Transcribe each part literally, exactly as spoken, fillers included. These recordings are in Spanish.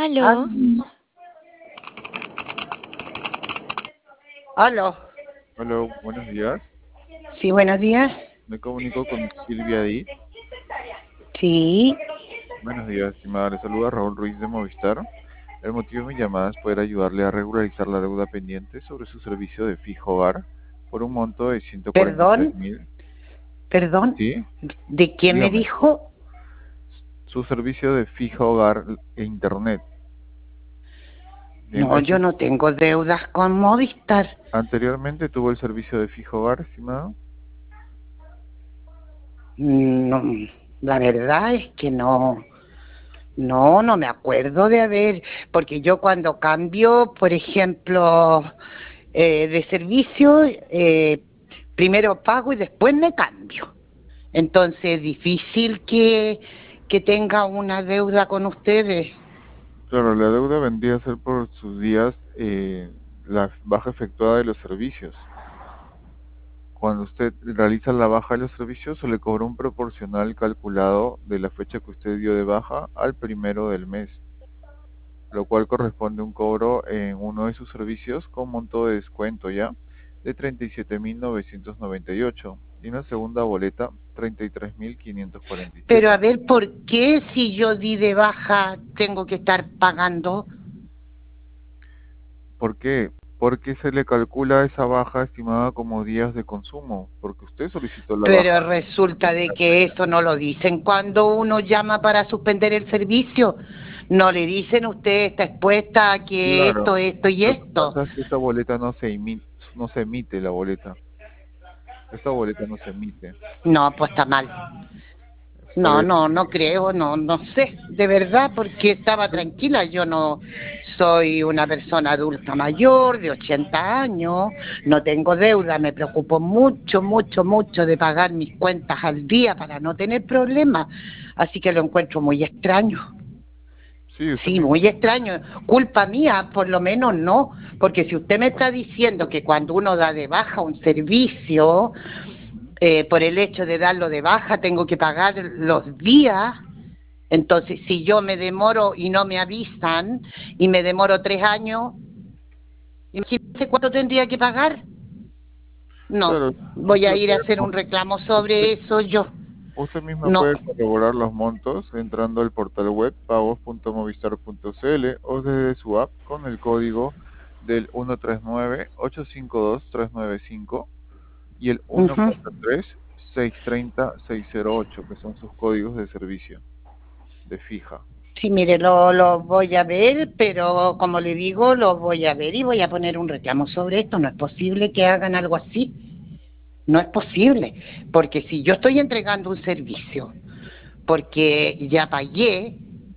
¿Aló? Al- Aló. Hola, buenos días. Sí, buenos días. Me comunico con Silvia Di. Sí, Buenos días, estimada. Le saluda Raúl Ruiz de Movistar. El motivo de mi llamada es poder ayudarle a regularizar la deuda pendiente sobre su servicio de fijo hogar por un monto de ciento cuarenta y tres perdón, mil. perdón. ¿Sí? ¿De quién me Dígame. dijo? Su servicio de fijo hogar e internet. Bien, No, este, yo no tengo deudas con Movistar. anteriormente tuvo el servicio de fijo hogar, estimado. No, la verdad es que no, no, no me acuerdo de haber, porque yo cuando cambio, por ejemplo, eh, de servicio, eh, primero pago y después me cambio. Entonces es difícil que, que tenga una deuda con ustedes. Claro, la deuda vendría a ser por sus días, eh, la baja efectuada de los servicios. Cuando usted realiza la baja de los servicios, se le cobra un proporcional calculado de la fecha que usted dio de baja al primero del mes, lo cual corresponde a un cobro en uno de sus servicios con monto de descuento ya de treinta y siete mil novecientos noventa y ocho y en la segunda boleta treinta y tres mil quinientos cuarenta y Pero a siete. ver, ¿por qué si yo di de baja tengo que estar pagando? ¿Por qué? Porque se le calcula esa baja estimada como días de consumo, porque usted solicitó la Pero baja resulta en de la que fecha. eso no lo dicen cuando uno llama para suspender el servicio. No le dicen usted está expuesta a que esto, Claro, esto y lo que esto. pasa es que esta boleta no se emite, no se emite la boleta. Esta boleta no se emite. No, pues está mal. Por No, eso, no, no creo, no, no sé, de verdad, porque estaba tranquila. Yo no soy una persona adulta mayor de ochenta años, no tengo deuda, me preocupo mucho, mucho, mucho de pagar mis cuentas al día para no tener problemas, así que lo encuentro muy extraño. sí, usted Sí, mismo, muy extraño. Culpa mía, por lo menos no, porque si usted me está diciendo que cuando uno da de baja un servicio, ujú, eh, por el hecho de darlo de baja tengo que pagar los días. Entonces, si yo me demoro y no me avisan y me demoro tres años, imagínese cuánto tendría que pagar. No, claro, voy usted a lo ir a puede, hacer un co- reclamo usted, sobre eso yo. usted misma No, puede corroborar los montos entrando al portal web pagos punto movistar punto cl o desde su app con el código del uno tres nueve ocho cinco dos tres nueve cinco y el uno ujú. cuatro tres seis tres cero seis cero ocho, que son sus códigos de servicio de fija. Sí, mire, lo, lo voy a ver, pero como le digo, lo voy a ver y voy a poner un reclamo sobre esto. No es posible que hagan algo así. No es posible, porque si yo estoy entregando un servicio, porque ya pagué,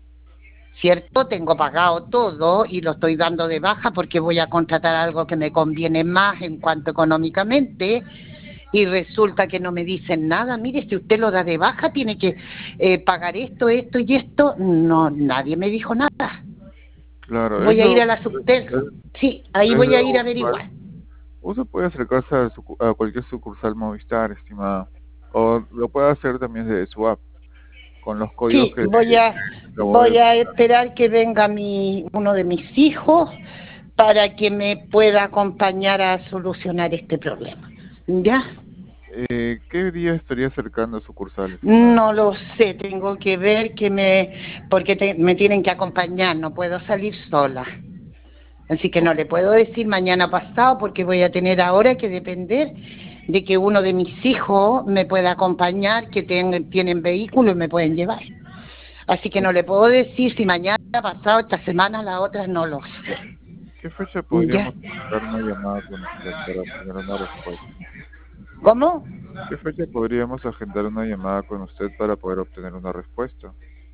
¿cierto? Tengo pagado todo y lo estoy dando de baja porque voy a contratar algo que me conviene más en cuanto económicamente y resulta que no me dicen nada. Mire, si usted lo da de baja tiene que eh, pagar esto, esto y esto. No, nadie me dijo nada. Claro, Voy a ir eso a la subtel. es, Sí, ahí es voy a ir lo a usual. averiguar. Usted puede acercarse a, su- a cualquier sucursal Movistar, estimada, o lo puede hacer también desde su app, con los códigos Sí, que le voy a acabo de... voy a esperar que venga mi uno de mis hijos para que me pueda acompañar a solucionar este problema. ¿Ya? Eh, ¿qué día estaría acercando a sucursal, estimada? No lo sé, tengo que ver que me porque te- me tienen que acompañar, no puedo salir sola. Así que O- no le puedo decir mañana pasado porque voy a tener ahora que depender de que uno de mis hijos me pueda acompañar, que ten- tienen vehículo y me pueden llevar. Así que o- no le puedo decir si mañana, pasado, esta semana, la otra, no lo sé. ¿Qué fecha ¿Ya? podríamos agendar una llamada con usted para obtener una respuesta? ¿Cómo? ¿Qué fecha podríamos agendar una llamada con usted para poder obtener una respuesta?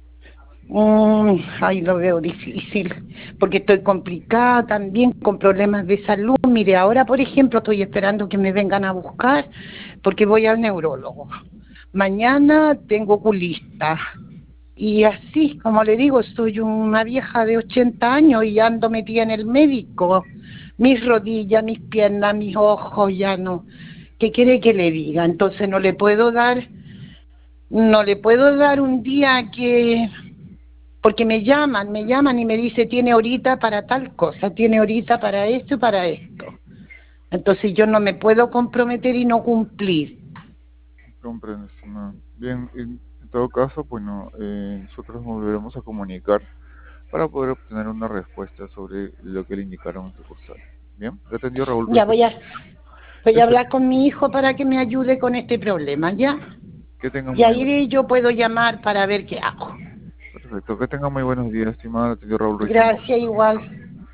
Mm, ay, lo veo difícil, porque estoy complicada también con problemas de salud. Mire, ahora, por ejemplo, estoy esperando que me vengan a buscar porque voy al neurólogo. Mañana tengo oculista. Y así, como le digo, soy una vieja de ochenta años y ando metida en el médico. Mis rodillas, mis piernas, mis ojos, ya no. ¿Qué quiere que le diga? Entonces no le puedo dar, no le puedo dar un día que porque me llaman, me llaman y me dice, tiene horita para tal cosa, tiene horita para esto y para esto. Entonces yo no me puedo comprometer y no cumplir. Comprendo, estimado. Bien, en, en todo caso, bueno, eh, nosotros nos volveremos a comunicar para poder obtener una respuesta sobre lo que le indicaron en sucursal. Bien, le atendió Raúl Ya Restrepo. voy a, voy a Este, hablar con mi hijo para que me ayude con este problema, ¿ya? que tenga Y muy buen, ahí yo puedo llamar para ver qué hago. perfecto, que tenga muy buenos días, estimado, le atendió Raúl Restrepo. Gracias, igual.